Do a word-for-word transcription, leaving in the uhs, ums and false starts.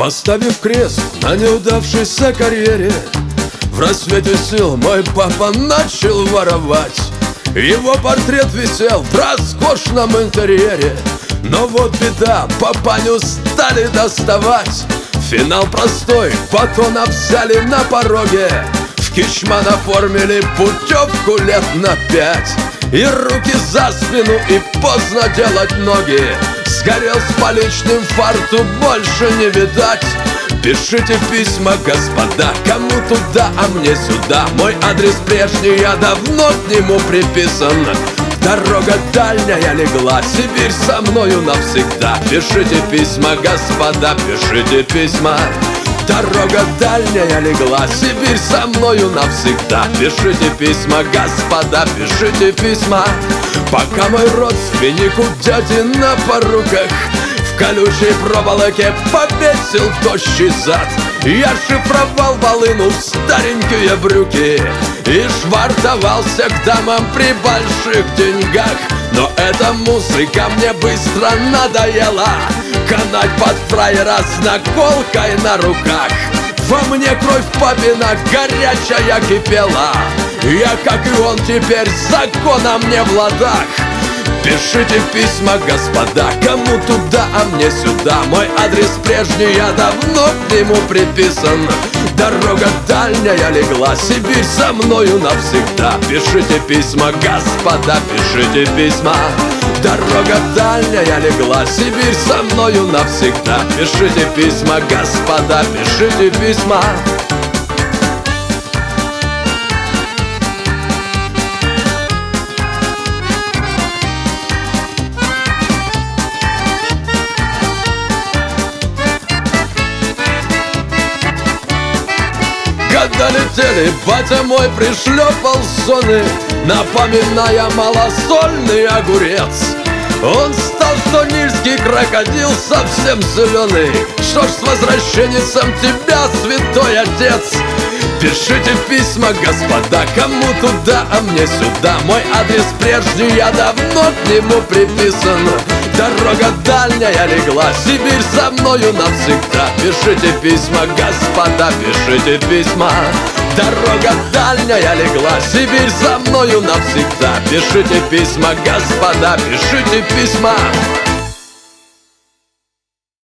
Поставив крест на неудавшейся карьере, в рассвете сил мой папа начал воровать. Его портрет висел в роскошном интерьере, но вот беда, папаню стали доставать. Финал простой, батон взяли на пороге, в кичман оформили путевку лет на пять. И руки за спину, и поздно делать ноги. Сгорел с поличным, фарту больше не видать. Пишите письма, господа, кому туда, а мне сюда. Мой адрес прежний, я давно к нему приписан. Дорога дальняя легла, Сибирь со мною навсегда. Пишите письма, господа, пишите письма. Дорога дальняя легла, Сибирь со мною навсегда. Пишите письма, господа, пишите письма. Пока мой родственник у дяди на поруках в колючей проволоке повесил тощий зад, я шифровал волыну в старенькие брюки и швартовался к дамам при больших деньгах. Но эта музыка мне быстро надоела, канать под фраера с наколкой на руках. Во мне кровь папина горячая кипела, я, как и он, теперь законом не в ладах. Пишите письма, господа, кому туда, а мне сюда. Мой адрес прежний, я давно к нему приписан. Дорога дальняя легла, Сибирь со мною навсегда. Пишите письма, господа, пишите письма. Дорога дальняя легла, Сибирь со мною навсегда. Пишите письма, господа, пишите письма. Года летели, батя мой пришлепал соны, напоминая малосольный огурец. Он стал, что нильский крокодил, совсем зеленый. Что ж, с возвращенцем тебя, святой отец. Пишите письма, господа, кому туда, а мне сюда. Мой адрес прежний, я давно к нему приписан. Дорога дальняя легла, Сибирь со мною навсегда. Пишите письма, господа, пишите письма. Дорога дальняя легла, Сибирь со мною навсегда. Пишите письма, господа, пишите письма.